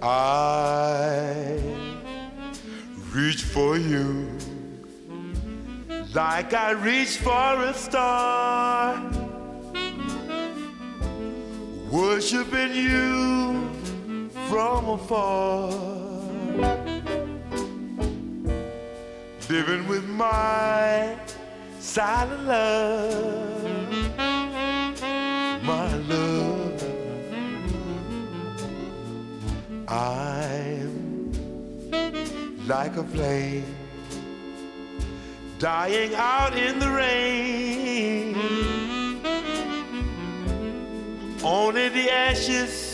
I reach for you like I reach for a star, worshiping you from afar, living with my silent love, my love. I'm like a flame dying out in the rain. Only the ashes